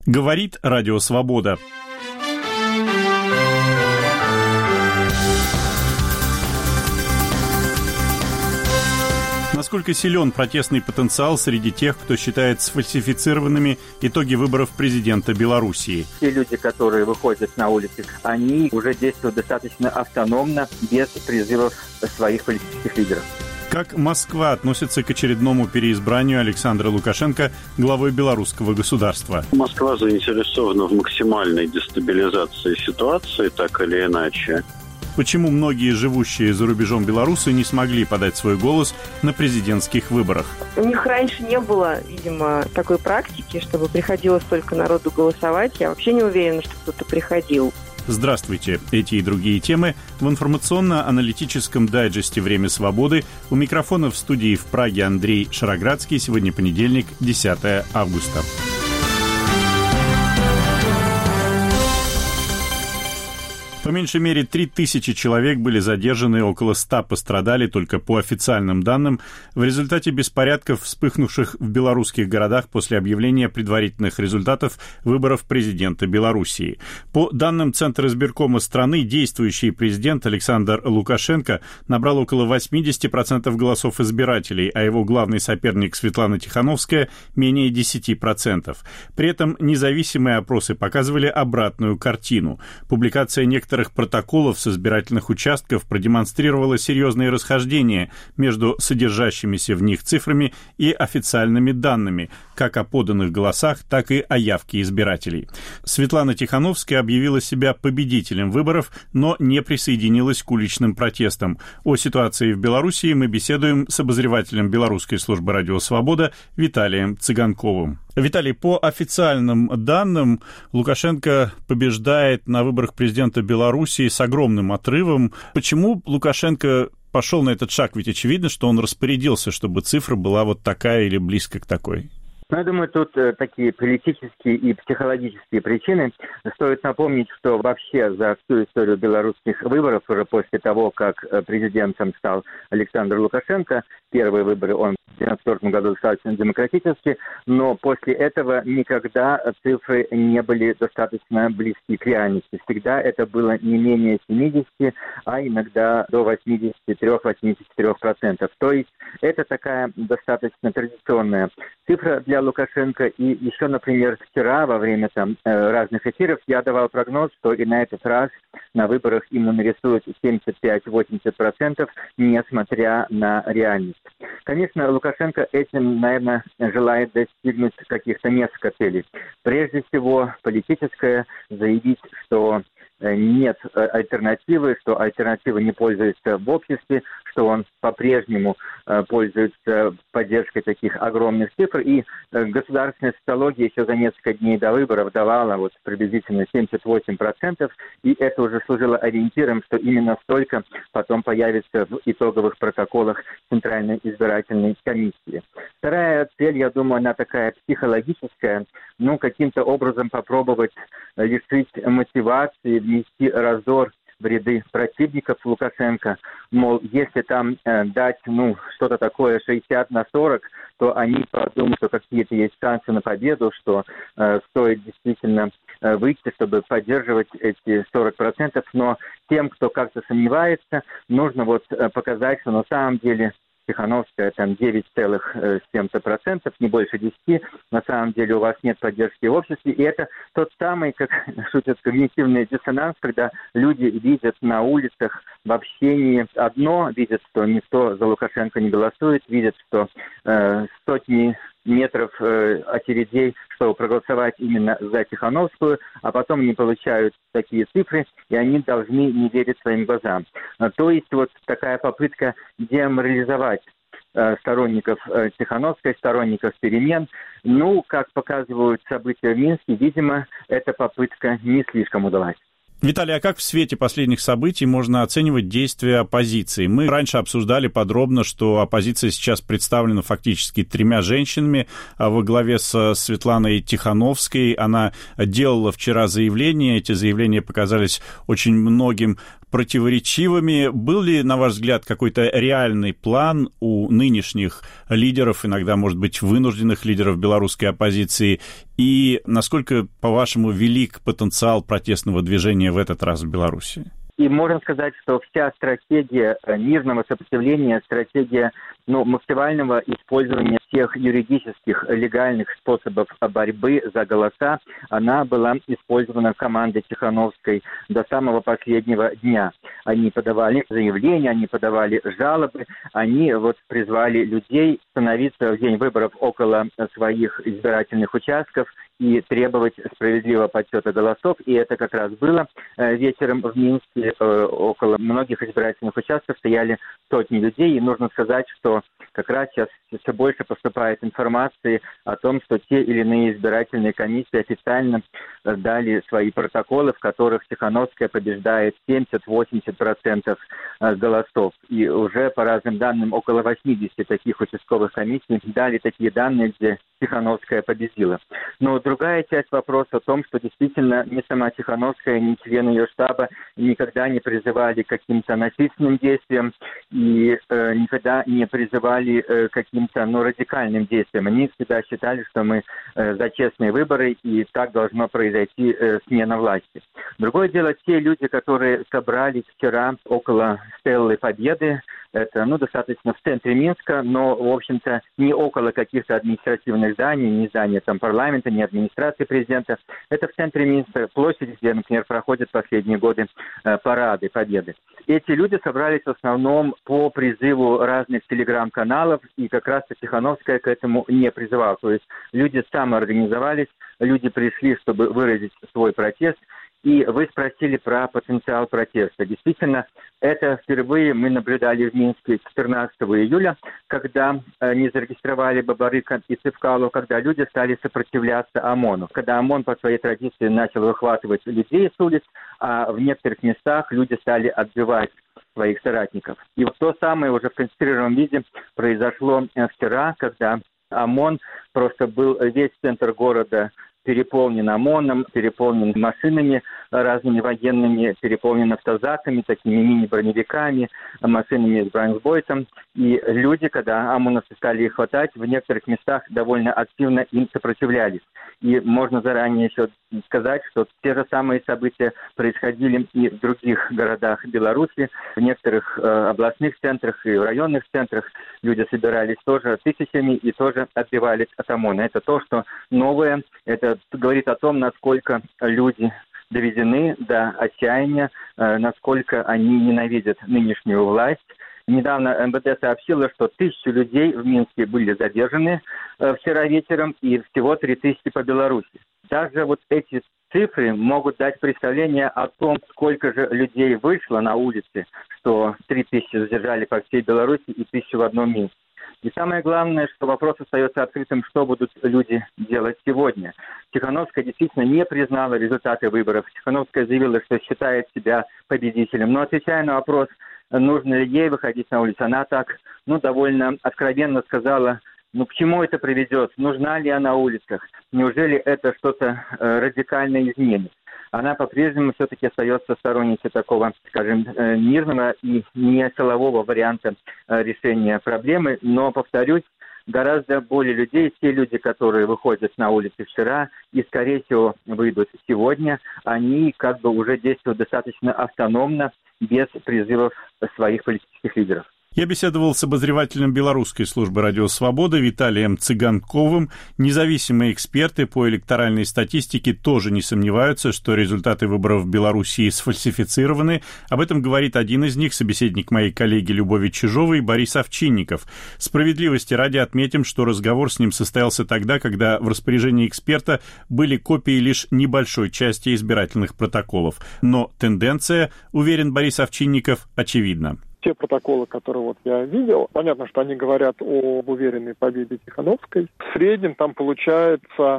Говорит Радио Свобода. Насколько силен протестный потенциал среди тех, кто считает сфальсифицированными итоги выборов президента Белоруссии? Те люди, которые выходят на улицы, они уже действуют достаточно автономно, без призывов своих политических лидеров. Как Москва относится к очередному переизбранию Александра Лукашенко главой белорусского государства? Москва заинтересована в максимальной дестабилизации ситуации, так или иначе. Почему многие живущие за рубежом белорусы не смогли подать свой голос на президентских выборах? У них раньше не было, видимо, такой практики, чтобы приходило столько народу голосовать. Я вообще не уверена, что кто-то приходил. Здравствуйте! Эти и другие темы в информационно-аналитическом дайджесте «Время свободы». У микрофона в студии в Праге Андрей Шароградский. Сегодня понедельник, 10 августа. По меньшей мере 3000 человек были задержаны, около 100 пострадали, только по официальным данным, в результате беспорядков, вспыхнувших в белорусских городах после объявления предварительных результатов выборов президента Белоруссии. По данным Центра избиркома страны, действующий президент Александр Лукашенко набрал около 80% голосов избирателей, а его главный соперник Светлана Тихановская – менее 10%. При этом независимые опросы показывали обратную картину. Публикация некоторых протоколов с избирательных участков продемонстрировала серьезные расхождения между содержащимися в них цифрами и официальными данными, как о поданных голосах, так и о явке избирателей. Светлана Тихановская объявила себя победителем выборов, но не присоединилась к уличным протестам. О ситуации в Белоруссии мы беседуем с обозревателем Белорусской службы «Радио Свобода» Виталием Цыганковым. Виталий, по официальным данным, Лукашенко побеждает на выборах президента Белоруссии с огромным отрывом. Почему Лукашенко пошел на этот шаг? Ведь очевидно, что он распорядился, чтобы цифра была вот такая или близко к такой. Я думаю, тут такие политические и психологические причины. Стоит напомнить, что вообще за всю историю белорусских выборов, уже после того, как президентом стал Александр Лукашенко, первые выборы он в 1994 году достаточно демократически, но после этого никогда цифры не были достаточно близки к реальности. Всегда это было не менее 70, а иногда до 83-84%. То есть это такая достаточно традиционная цифра для Лукашенко. И еще, например, вчера во время разных эфиров я давал прогноз, что и на этот раз на выборах ему нарисуют 75-80%, несмотря на реальность. Конечно, Лукашенко этим, наверное, желает достигнуть каких-то несколько целей. Прежде всего, политическое, заявить, что нет альтернативы, что альтернатива не пользуется в обществе, что он по-прежнему пользуется поддержкой таких огромных цифр. И государственная социология еще за несколько дней до выборов давала приблизительно 78%, и это уже служило ориентиром, что именно столько потом появится в итоговых протоколах Центральной избирательной комиссии. Вторая цель, я думаю, она такая психологическая, каким-то образом попробовать лишить мотивации, внести раздор в ряды противников Лукашенко. Мол, если там дать что-то такое 60-40, то они подумают, что какие-то есть шансы на победу, что стоит действительно выйти, чтобы поддерживать эти 40%. Но тем, кто как-то сомневается, нужно показать, что на самом деле Тихановская 9,7%, не больше 10%. На самом деле у вас нет поддержки в обществе. И это тот самый, как шутят, когнитивный диссонанс, когда люди видят на улицах в общении одно, видят, что никто за Лукашенко не голосует, видят, что сотни метров очередей, чтобы проголосовать именно за Тихановскую, а потом не получают такие цифры, и они должны не верить своим глазам. То есть такая попытка деморализовать сторонников Тихановской, сторонников перемен. Как показывают события в Минске, видимо, эта попытка не слишком удалась. Виталий, а как в свете последних событий можно оценивать действия оппозиции? Мы раньше обсуждали подробно, что оппозиция сейчас представлена фактически 3 женщинами во главе с Светланой Тихановской. Она делала вчера заявления. Эти заявления показались очень многим противоречивыми. Был ли, на ваш взгляд, какой-то реальный план у нынешних лидеров, иногда, может быть, вынужденных лидеров белорусской оппозиции? И насколько, по-вашему, велик потенциал протестного движения в этот раз в Беларуси? И можно сказать, что вся стратегия мирного сопротивления, стратегия максимального использования всех юридических, легальных способов борьбы за голоса, она была использована командой Тихановской до самого последнего дня. Они подавали заявления, они подавали жалобы, они призвали людей становиться в день выборов около своих избирательных участков и требовать справедливого подсчета голосов. И это как раз было вечером в Минске. Около многих избирательных участков стояли сотни людей. И нужно сказать, что как раз сейчас все больше поступает информации о том, что те или иные избирательные комиссии официально дали свои протоколы, в которых Тихановская побеждает 70-80% голосов. И уже по разным данным около 80 таких участковых комиссий дали такие данные, где Тихановская победила. Но другая часть вопроса в том, что действительно ни сама Тихановская, ни члены ее штаба никогда не призывали к каким-то насильственным действиям и никогда не призывали к каким-то радикальным действиям. Они всегда считали, что мы за честные выборы и так должно произойти смена власти. Другое дело, те люди, которые собрались вчера около Стелы Победы, это, достаточно в центре Минска, но, в общем-то, не около каких-то административных зданий, не здания парламента, не администрации президента. Это в центре Минска, площадь, где, например, проходят последние годы парады Победы. Эти люди собрались в основном по призыву разных телеграм-каналов, и как раз Тихановская к этому не призывала. То есть люди самоорганизовались, люди пришли, чтобы выразить свой протест. И вы спросили про потенциал протеста. Действительно, это впервые мы наблюдали в Минске 14 июля, когда не зарегистровали Бабарыка и Цывкалу, когда люди стали сопротивляться ОМОНу. Когда ОМОН по своей традиции начал выхватывать людей с улиц, а в некоторых местах люди стали отбивать своих соратников. И то самое уже в концентрированном виде произошло вчера, когда ОМОН просто был весь центр города переполнен ОМОНом, переполнен машинами разными военными, переполнен автозаками, такими мини-броневиками, машинами с бронебойцем. И люди, когда ОМОНовцы стали их хватать, в некоторых местах довольно активно им сопротивлялись. И можно заранее еще сказать, что те же самые события происходили и в других городах Беларуси, в некоторых областных центрах и в районных центрах. Люди собирались тоже тысячами и тоже отбивались от ОМОНа. Это то, что новое, это говорит о том, насколько люди доведены до отчаяния, насколько они ненавидят нынешнюю власть. Недавно МВД сообщило, что 1000 людей в Минске были задержаны вчера вечером и всего 3000 по Беларуси. Даже эти цифры могут дать представление о том, сколько же людей вышло на улицы, что 3000 задержали по всей Беларуси и 1000 в одном Минске. И самое главное, что вопрос остается открытым, что будут люди делать сегодня. Тихановская действительно не признала результаты выборов. Тихановская заявила, что считает себя победителем. Но отвечая на вопрос, нужно ли ей выходить на улицу, она так, довольно откровенно сказала, к чему это приведет, нужна ли она на улицах, неужели это что-то радикально изменит. Она по-прежнему все-таки остается сторонницей такого, скажем, мирного и не силового варианта решения проблемы. Но, повторюсь, гораздо более людей, те люди, которые выходят на улицы вчера и, скорее всего, выйдут сегодня, они уже действуют достаточно автономно, без призывов своих политических лидеров. Я беседовал с обозревателем белорусской службы «Радио Свобода» Виталием Цыганковым. Независимые эксперты по электоральной статистике тоже не сомневаются, что результаты выборов в Белоруссии сфальсифицированы. Об этом говорит один из них, собеседник моей коллеги Любови Чижовой, Борис Овчинников. Справедливости ради отметим, что разговор с ним состоялся тогда, когда в распоряжении эксперта были копии лишь небольшой части избирательных протоколов. Но тенденция, уверен Борис Овчинников, очевидна. Те протоколы, которые я видел, понятно, что они говорят об уверенной победе Тихановской. В среднем там получается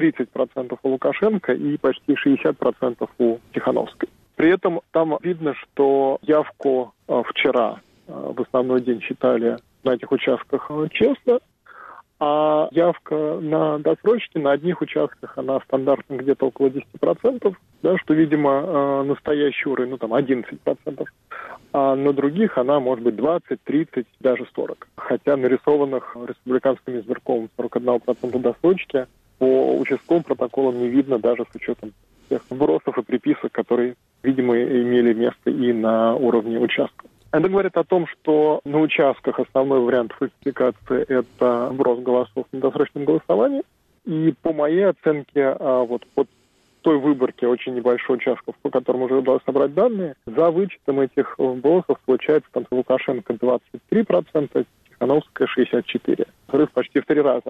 30% у Лукашенко и почти 60% у Тихановской. При этом там видно, что явку вчера в основной день считали на этих участках честно, А явка на досрочке на одних участках, она стандартно где-то около 10%, да, что, видимо, настоящий уровень, 11%. А на других она может быть 20, 30, даже 40. Хотя нарисованных республиканским избиркомом 41% досрочки по участковым протоколам не видно даже с учетом тех вбросов и приписок, которые, видимо, имели место и на уровне участков. Это говорит о том, что на участках основной вариант фальсификации – это вброс голосов на досрочном голосовании. И по моей оценке, по той выборке очень небольшой участков, по которым уже удалось собрать данные, за вычетом этих вбросов получается там Лукашенко 23%, Тихановская 64%. Взрыв почти в 3 раза.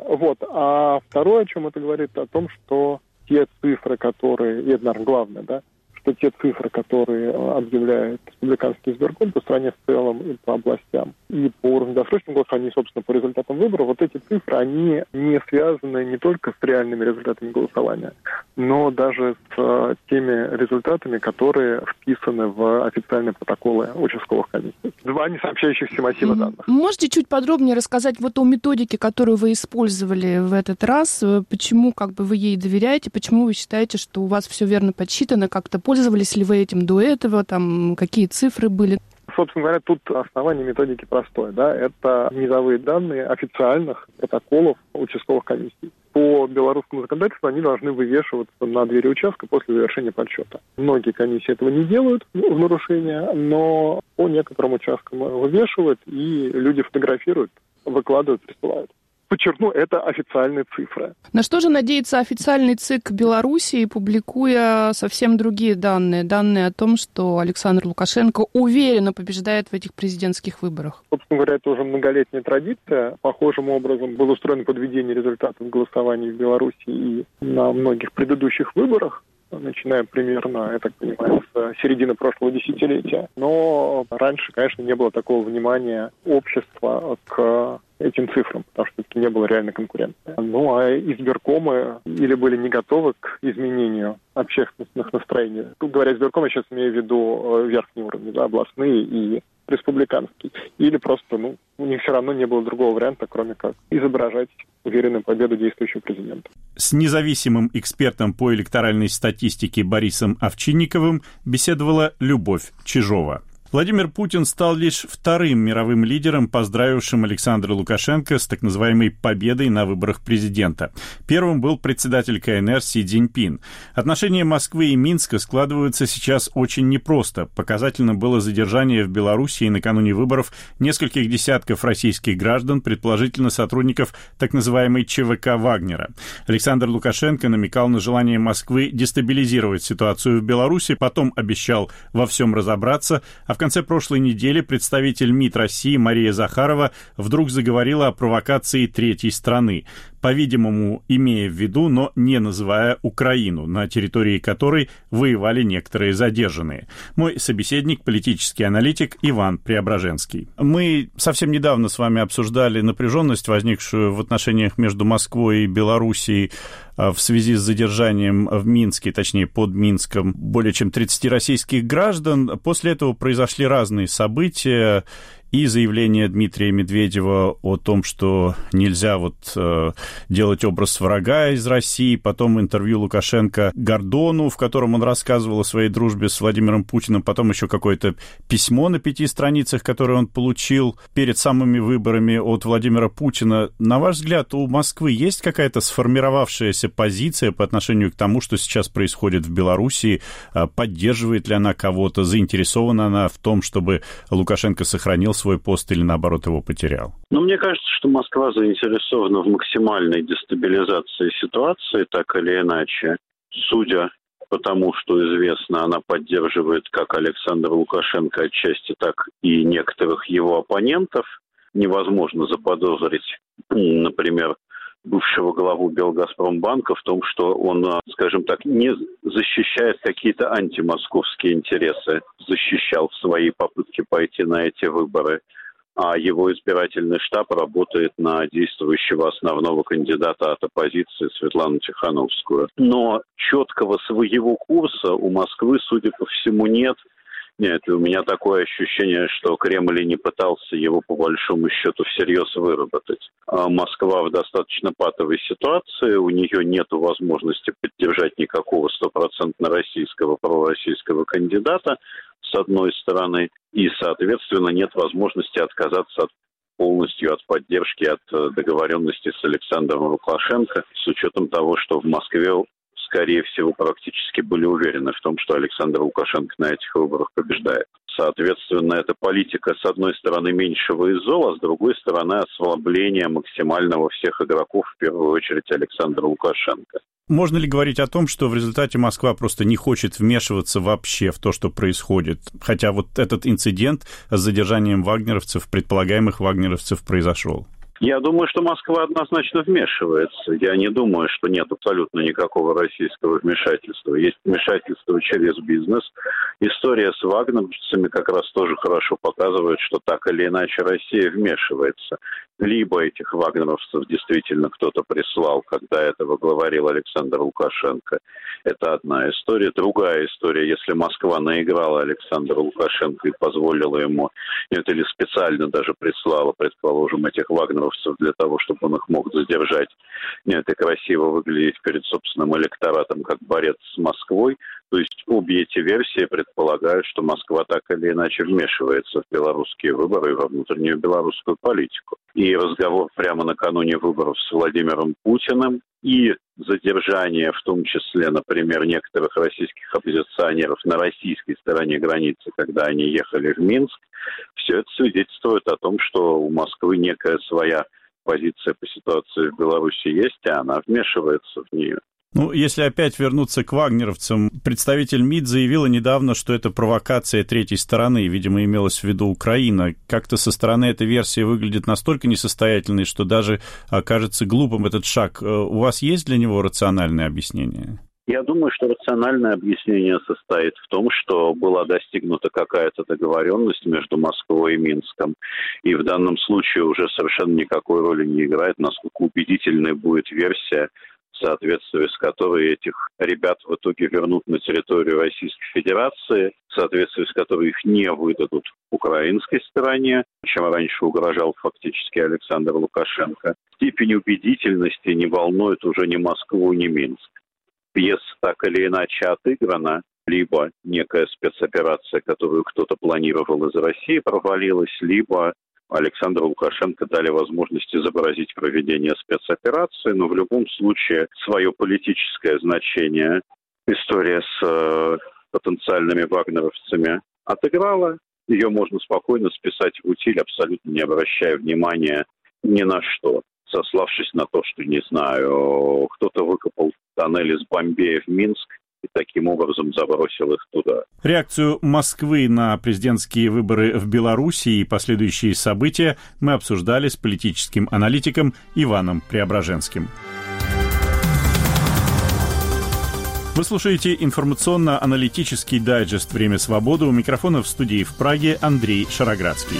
А второе, о чем это говорит, о том, что те цифры, которые, и это, наверное, главное, да, что те цифры, которые объявляет республиканский избирком по стране в целом и по областям, и по уровню досрочного голосования, собственно, по результатам выборов, эти цифры, они не связаны не только с реальными результатами голосования, но даже с теми результатами, которые вписаны в официальные протоколы участковых комиссий. 2 несообщающихся массива данных. Можете чуть подробнее рассказать о методике, которую вы использовали в этот раз? Почему вы ей доверяете? Почему вы считаете, что у вас все верно подсчитано? Как-то пользовались ли вы этим до этого? Какие цифры были? Собственно говоря, тут основание методики простое. Да? Это низовые данные официальных протоколов участковых комиссий. По белорусскому законодательству они должны вывешиваться на двери участка после завершения подсчета. Многие комиссии этого не делают в нарушение, но по некоторым участкам вывешивают, и люди фотографируют, выкладывают, присылают. Подчеркну, это официальные цифры. На что же надеется официальный ЦИК Белоруссии, публикуя совсем другие данные? Данные о том, что Александр Лукашенко уверенно побеждает в этих президентских выборах. Собственно говоря, это уже многолетняя традиция. Похожим образом было устроено подведение результатов голосования в Беларуси и на многих предыдущих выборах, начиная примерно, я так понимаю, с середины прошлого десятилетия. Но раньше, конечно, не было такого внимания общества к этим цифрам, потому что все-таки не было реальной конкуренции. А избиркомы или были не готовы к изменению общественных настроений. Тут, говоря избирком, я сейчас имею в виду верхний уровень, да, областные и республиканский. Или просто, у них все равно не было другого варианта, кроме как изображать уверенную победу действующего президента. С независимым экспертом по электоральной статистике Борисом Овчинниковым беседовала Любовь Чижова. Владимир Путин стал лишь вторым мировым лидером, поздравившим Александра Лукашенко с так называемой победой на выборах президента. Первым был председатель КНР Си Цзиньпин. Отношения Москвы и Минска складываются сейчас очень непросто. Показательно было задержание в Белоруссии накануне выборов нескольких десятков российских граждан, предположительно сотрудников так называемой ЧВК Вагнера. Александр Лукашенко намекал на желание Москвы дестабилизировать ситуацию в Беларуси, потом обещал во всем разобраться, а в конце прошлой недели представитель МИД России Мария Захарова вдруг заговорила о провокации третьей страны, по-видимому, имея в виду, но не называя Украину, на территории которой воевали некоторые задержанные. Мой собеседник, политический аналитик Иван Преображенский. Мы совсем недавно с вами обсуждали напряженность, возникшую в отношениях между Москвой и Белоруссией в связи с задержанием в Минске, точнее под Минском, более чем 30 российских граждан. После этого произошли разные события. И заявление Дмитрия Медведева о том, что нельзя делать образ врага из России, потом интервью Лукашенко Гордону, в котором он рассказывал о своей дружбе с Владимиром Путиным, потом еще какое-то письмо на 5 страницах, которое он получил перед самыми выборами от Владимира Путина. На ваш взгляд, у Москвы есть какая-то сформировавшаяся позиция по отношению к тому, что сейчас происходит в Белоруссии? Поддерживает ли она кого-то? Заинтересована она в том, чтобы Лукашенко сохранил свой пост или, наоборот, его потерял? Мне кажется, что Москва заинтересована в максимальной дестабилизации ситуации, так или иначе. Судя по тому, что известно, она поддерживает как Александра Лукашенко отчасти, так и некоторых его оппонентов. Невозможно заподозрить, например, бывшего главу Белгазпромбанка в том, что он, скажем так, не защищает какие-то антимосковские интересы, защищал свои попытки пойти на эти выборы, а его избирательный штаб работает на действующего основного кандидата от оппозиции Светлану Тихановскую. Но четкого своего курса у Москвы, судя по всему, нет. Нет, у меня такое ощущение, что Кремль и не пытался его по большому счету всерьез выработать. А Москва в достаточно патовой ситуации, у нее нет возможности поддержать никакого стопроцентно российского, пророссийского кандидата, с одной стороны, и, соответственно, нет возможности отказаться полностью от поддержки, от договоренности с Александром Лукашенко, с учетом того, что в Москве, скорее всего, практически были уверены в том, что Александр Лукашенко на этих выборах побеждает. Соответственно, это политика, с одной стороны, меньшего из зол, а с другой стороны, ослабления максимального всех игроков, в первую очередь Александра Лукашенко. Можно ли говорить о том, что в результате Москва просто не хочет вмешиваться вообще в то, что происходит? Хотя вот этот инцидент с задержанием вагнеровцев, предполагаемых вагнеровцев, произошел. Я думаю, что Москва однозначно вмешивается. Я не думаю, что нет абсолютно никакого российского вмешательства. Есть вмешательство через бизнес. История с вагнеровцами как раз тоже хорошо показывает, что так или иначе Россия вмешивается. Либо этих вагнеровцев действительно кто-то прислал, когда этого говорил Александр Лукашенко. Это одна история. Другая история, если Москва наиграла Александру Лукашенко и позволила ему, или специально даже прислала, предположим, этих вагнеровцев для того, чтобы он их мог задержать, и красиво выглядеть перед собственным электоратом как борец с Москвой. То есть обе эти версии предполагают, что Москва так или иначе вмешивается в белорусские выборы и во внутреннюю белорусскую политику. И разговор прямо накануне выборов с Владимиром Путиным и задержание, в том числе, например, некоторых российских оппозиционеров на российской стороне границы, когда они ехали в Минск, все это свидетельствует о том, что у Москвы некая своя позиция по ситуации в Беларуси есть, и она вмешивается в нее. Ну, если опять вернуться к вагнеровцам, представитель МИД заявила недавно, что это провокация третьей стороны, видимо, имелась в виду Украина. Как-то со стороны эта версия выглядит настолько несостоятельной, что даже окажется глупым этот шаг. У вас есть для него рациональное объяснение? Я думаю, что рациональное объяснение состоит в том, что была достигнута какая-то договоренность между Москвой и Минском. И в данном случае уже совершенно никакой роли не играет, насколько убедительной будет версия, в соответствии с которой этих ребят в итоге вернут на территорию Российской Федерации, в соответствии с которой их не выдадут украинской стороне, чем раньше угрожал фактически Александр Лукашенко. Степень убедительности не волнует уже ни Москву, ни Минск. Пьеса так или иначе отыграна, либо некая спецоперация, которую кто-то планировал из России, провалилась, либо Александру Лукашенко дали возможность изобразить проведение спецоперации, но в любом случае свое политическое значение история с потенциальными вагнеровцами отыграла. Ее можно спокойно списать в утиль, абсолютно не обращая внимания ни на что, сославшись на то, что, не знаю, кто-то выкопал тоннель из Бомбея в Минск и таким образом забросил их туда. Реакцию Москвы на президентские выборы в Беларуси и последующие события мы обсуждали с политическим аналитиком Иваном Преображенским. Вы слушаете информационно-аналитический дайджест «Время свободы». У микрофона в студии в Праге Андрей Шароградский.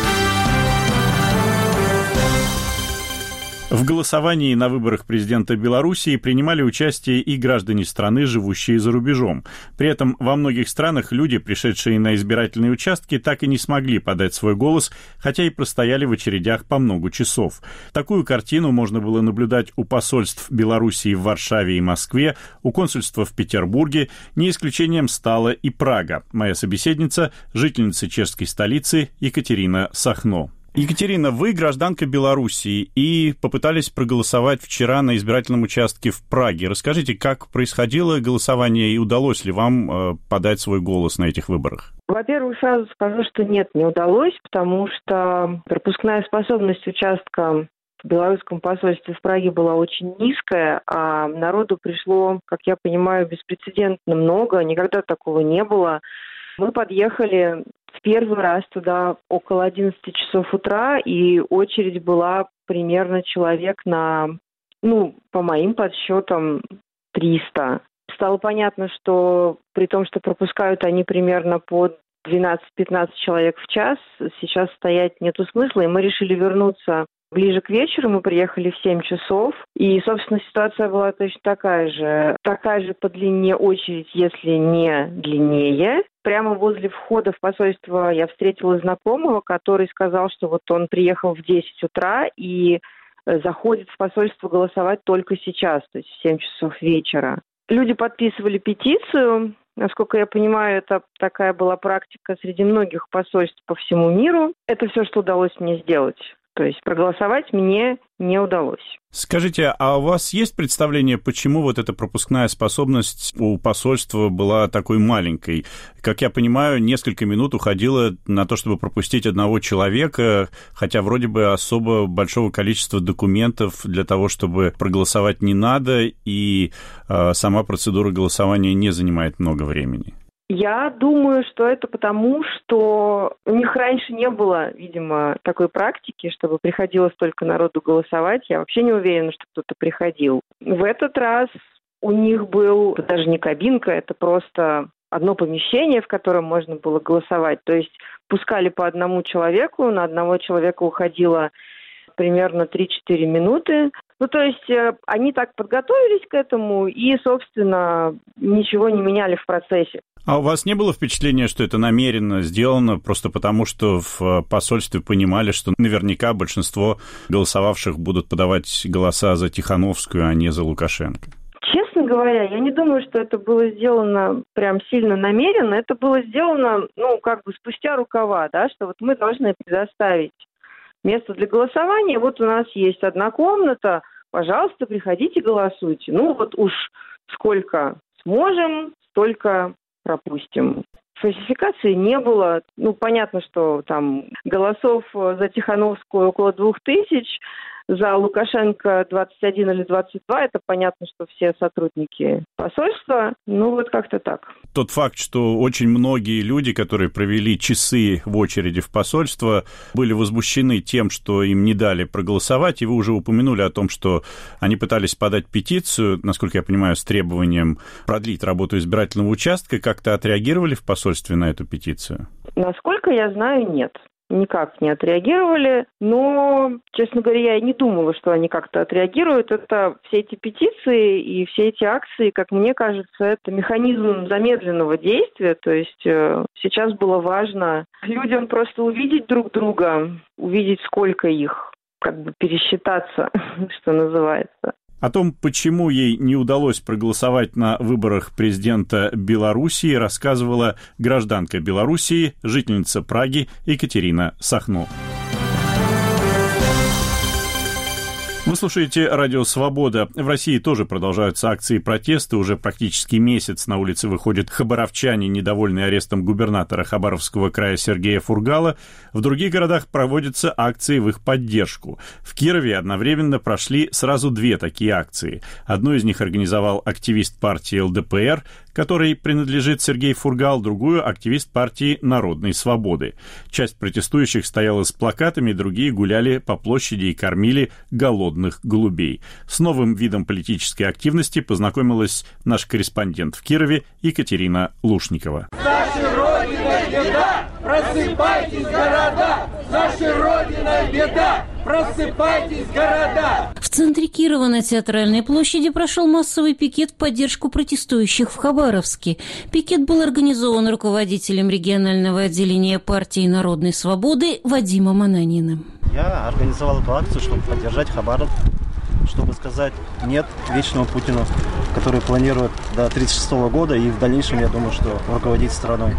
В голосовании на выборах президента Белоруссии принимали участие и граждане страны, живущие за рубежом. При этом во многих странах люди, пришедшие на избирательные участки, так и не смогли подать свой голос, хотя и простояли в очередях по много часов. Такую картину можно было наблюдать у посольств Белоруссии в Варшаве и Москве, у консульства в Петербурге. Не исключением стала и Прага. Моя собеседница – жительница чешской столицы Екатерина Сахно. Екатерина, вы гражданка Белоруссии и попытались проголосовать вчера на избирательном участке в Праге. Расскажите, как происходило голосование и удалось ли вам подать свой голос на этих выборах? Во-первых, сразу скажу, что нет, не удалось, потому что пропускная способность участка в белорусском посольстве в Праге была очень низкая, а народу пришло, как я понимаю, беспрецедентно много, никогда такого не было. Мы подъехали в первый раз туда около 11 часов утра, и очередь была примерно человек на, по моим подсчетам, 300. Стало понятно, что при том, что пропускают они примерно по 12-15 человек в час, сейчас стоять нету смысла, и мы решили вернуться ближе к вечеру. Мы приехали в 7 часов, и, собственно, ситуация была точно такая же по длине очередь, если не длиннее. Прямо возле входа в посольство я встретила знакомого, который сказал, что вот он приехал в 10 утра и заходит в посольство голосовать только сейчас, то есть в 7 часов вечера. Люди подписывали петицию. Насколько я понимаю, это такая была практика среди многих посольств по всему миру. Это все, что удалось мне сделать. То есть проголосовать мне не удалось. Скажите, а у вас есть представление, почему вот эта пропускная способность у посольства была такой маленькой? Как я понимаю, несколько минут уходило на то, чтобы пропустить одного человека, хотя вроде бы особо большого количества документов для того, чтобы проголосовать, не надо, и сама процедура голосования не занимает много времени. Я думаю, что это потому, что у них раньше не было, видимо, такой практики, чтобы приходило столько народу голосовать. Я вообще не уверена, что кто-то приходил. В этот раз у них был даже не кабинка, это просто одно помещение, в котором можно было голосовать. То есть пускали по одному человеку, на одного человека уходило примерно 3-4 минуты. Ну, то есть они так подготовились к этому и, собственно, ничего не меняли в процессе. А у вас не было впечатления, что это намеренно сделано, просто потому что в посольстве понимали, что наверняка большинство голосовавших будут подавать голоса за Тихановскую, а не за Лукашенко? Честно говоря, я не думаю, что это было сделано прям сильно намеренно. Это было сделано, спустя рукава, да, что вот мы должны предоставить место для голосования. Вот у нас есть одна комната, пожалуйста, приходите, голосуйте. Вот уж сколько сможем, столько пропустим. Фальсификации не было. Понятно, что там голосов за Тихановскую около 2000, за Лукашенко 21 или 22. Это понятно, что все сотрудники посольства. Как-то так. Тот факт, что очень многие люди, которые провели часы в очереди в посольство, были возмущены тем, что им не дали проголосовать, и вы уже упомянули о том, что они пытались подать петицию, насколько я понимаю, с требованием продлить работу избирательного участка. Как-то отреагировали в посольстве на эту петицию? Насколько я знаю, нет. Никак не отреагировали, но, честно говоря, я не думала, что они как-то отреагируют. Это все эти петиции и все эти акции, как мне кажется, это механизм замедленного действия. То есть сейчас было важно людям просто увидеть друг друга, увидеть, сколько их, пересчитаться, что называется. О том, почему ей не удалось проголосовать на выборах президента Белоруссии, рассказывала гражданка Белоруссии, жительница Праги Екатерина Сахно. Вы слушаете радио «Свобода». В России тоже продолжаются акции протеста. Уже практически месяц на улицы выходят хабаровчане, недовольные арестом губернатора Хабаровского края Сергея Фургала. В других городах проводятся акции в их поддержку. В Кирове одновременно прошли сразу две такие акции. Одну из них организовал активист партии ЛДПР, которой принадлежит Сергей Фургал, другую – активист партии Народной Свободы. Часть протестующих стояла с плакатами, другие гуляли по площади и кормили голодных голубей. С новым видом политической активности познакомилась наш корреспондент в Кирове Екатерина Лушникова. Наша Родина беда! Просыпайтесь, города! Наша Родина беда! Просыпайтесь, города! В центре Кирова на Театральной площади прошел массовый пикет в поддержку протестующих в Хабаровске. Пикет был организован руководителем регионального отделения партии Народной Свободы Вадимом Ананиным. Я организовал эту акцию, чтобы поддержать Хабаров, чтобы сказать «нет» вечному Путину, который планирует до 1936 года и в дальнейшем, я думаю, что руководить страной.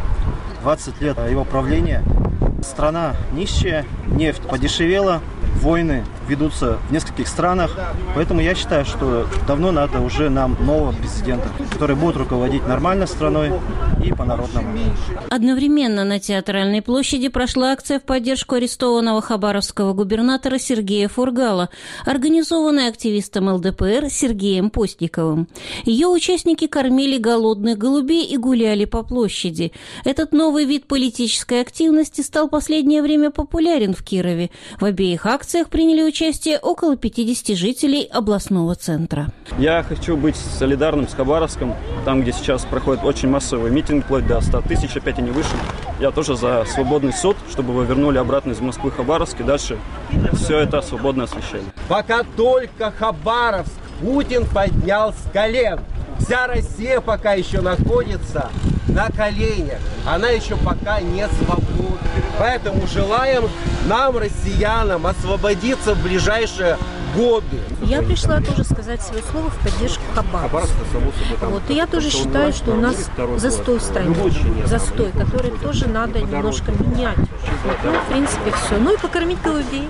20 лет его правления. Страна нищая, нефть подешевела, войны ведутся в нескольких странах. Поэтому я считаю, что давно надо уже нам нового президента, который будет руководить нормально страной и по-народному. Одновременно на Театральной площади прошла акция в поддержку арестованного хабаровского губернатора Сергея Фургала, организованная активистом ЛДПР Сергеем Постниковым. Ее участники кормили голодных голубей и гуляли по площади. Этот новый вид политической активности стал в последнее время популярен в Кирове. В обеих акциях приняли участие около 50 жителей областного центра. Я хочу быть солидарным с Хабаровском, там, где сейчас проходит очень массовый митинг, вплоть до 100 тысяч, опять и не выше. Я тоже за свободный суд, чтобы его вернули обратно из Москвы в Хабаровск, и дальше все это свободно освещали. Пока только Хабаровск Путин поднял с колен. Вся Россия пока еще находится на коленях. Она еще пока не свободна. Поэтому желаем нам, россиянам, освободиться в ближайшие годы. Я пришла тоже сказать свое слово в поддержку Хабаровска. Вот. И я тоже считаю, что у нас застой в стране. Застой, который тоже надо немножко менять. Вот. Ну, в принципе, все. Ну и покормить голубей.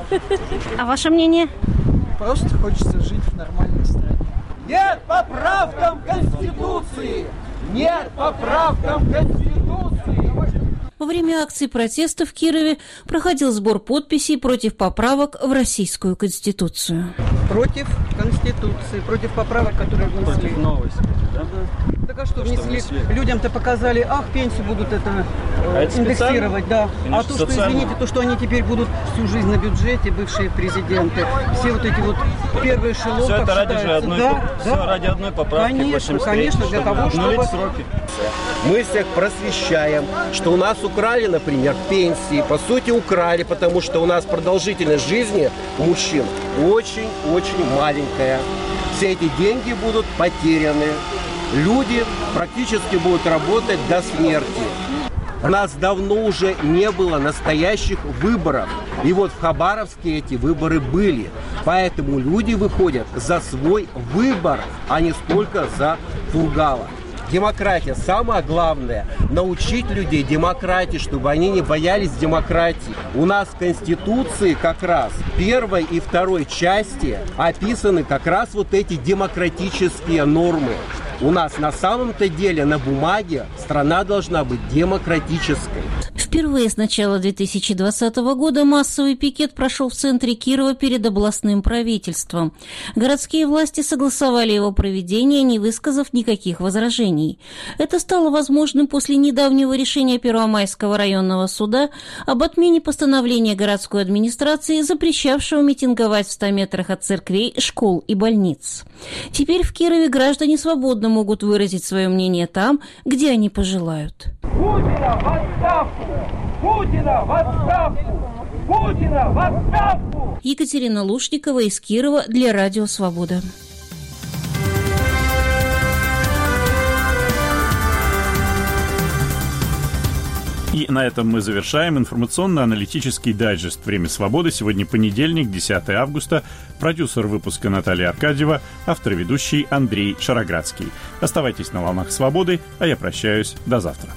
А ваше мнение? Просто хочется жить в нормальной стране. Нет поправкам Конституции! Нет поправкам Конституции! Во время акции протеста в Кирове проходил сбор подписей против поправок в Российскую Конституцию. Против Конституции, против поправок, которые внесли. Против новой, да? Так а что внесли? Людям-то показали, пенсию будут индексировать, да. Конечно, а то, что, извините, то, что они теперь будут всю жизнь на бюджете, бывшие президенты, все вот эти вот первые эшелон, все это ради же одной, все ради одной поправки. Конечно, для того, чтобы... сроки. Мы всех просвещаем, что у нас украли, например, пенсии. По сути, украли, потому что у нас продолжительность жизни у мужчин очень-очень маленькая. Все эти деньги будут потеряны. Люди практически будут работать до смерти. У нас давно уже не было настоящих выборов. И вот в Хабаровске эти выборы были. Поэтому люди выходят за свой выбор, а не столько за Фургала. Демократия. Самое главное – научить людей демократии, чтобы они не боялись демократии. У нас в Конституции как раз первой и второй части описаны как раз вот эти демократические нормы. У нас на самом-то деле на бумаге страна должна быть демократической. Впервые с начала 2020 года массовый пикет прошел в центре Кирова перед областным правительством. Городские власти согласовали его проведение, не высказав никаких возражений. Это стало возможным после недавнего решения Первомайского районного суда об отмене постановления городской администрации, запрещавшего митинговать в 100 метрах от церквей, школ и больниц. Теперь в Кирове граждане свободно могут выразить свое мнение там, где они пожелают. Путина в отставку! Путина в отставку! Путина в отставку! Екатерина Лушникова из Кирова для Радио Свобода. И на этом мы завершаем информационно-аналитический дайджест «Время свободы». Сегодня понедельник, 10 августа. Продюсер выпуска Наталья Аркадьева, автор и ведущий Андрей Шароградский. Оставайтесь на волнах свободы, а я прощаюсь. До завтра.